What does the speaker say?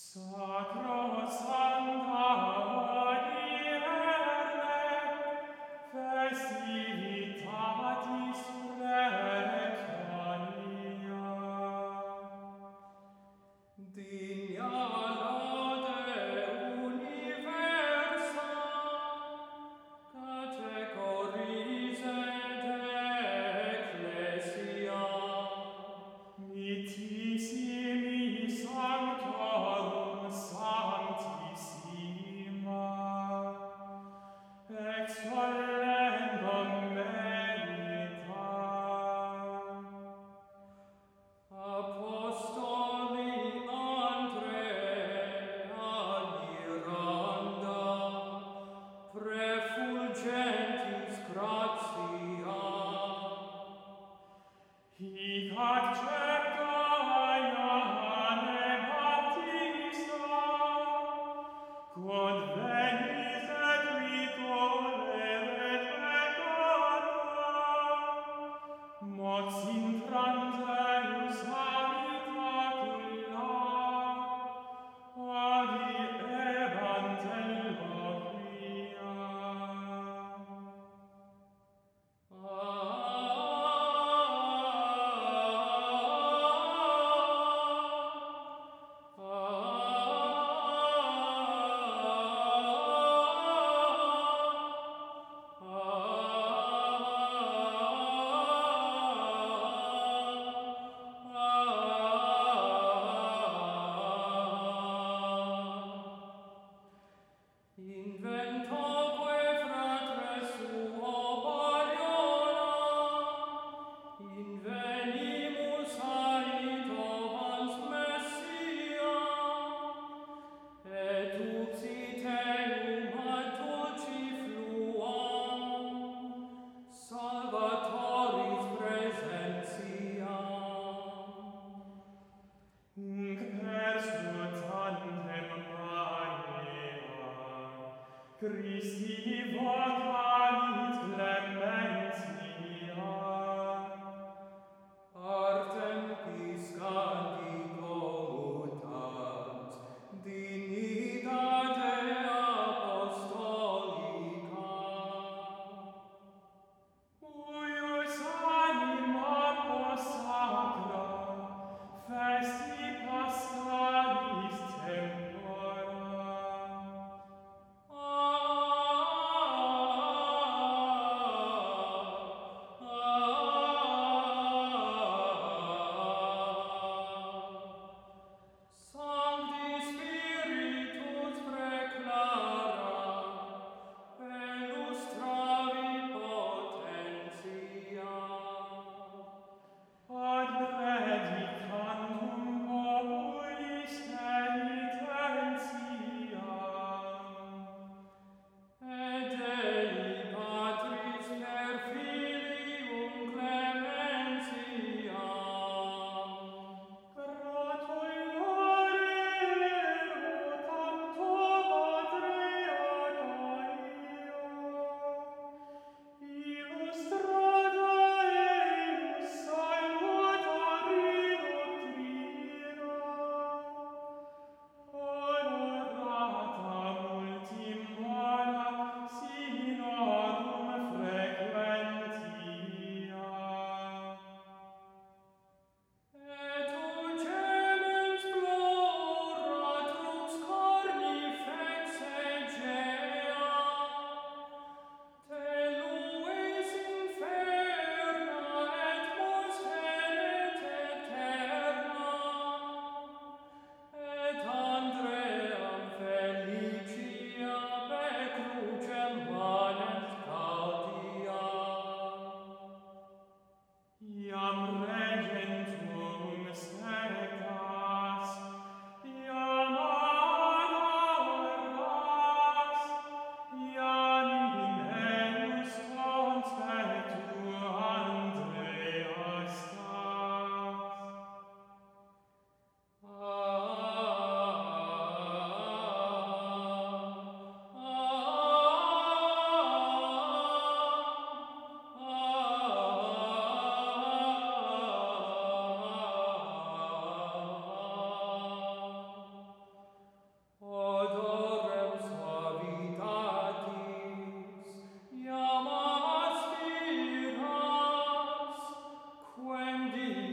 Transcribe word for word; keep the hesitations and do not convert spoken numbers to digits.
Sacro Sancta Dierne, festivitatis Requiania. Digna laude universa, categorise de Ecclesia, mitissimi sanctorum sanctissima, excellendum merita. Apostoli Andrea Miranda, prefulgentis gratia, hic accepta Ioanne Baptista, quod venis et vitoleret peccata, mox intrans eius habitacula, adi evangela quia. Inventaque fratres suo Bariona, invenimus aito vans Messia, et uxiteum ad dulci fluam, salvatoris presentiam. Nunc persuo tandem Maria, Christi vocavit clementia, artem piscandi commutant dignitate apostolica. Huius animam sacra, festi Paschalis tempora. Amen. Mundi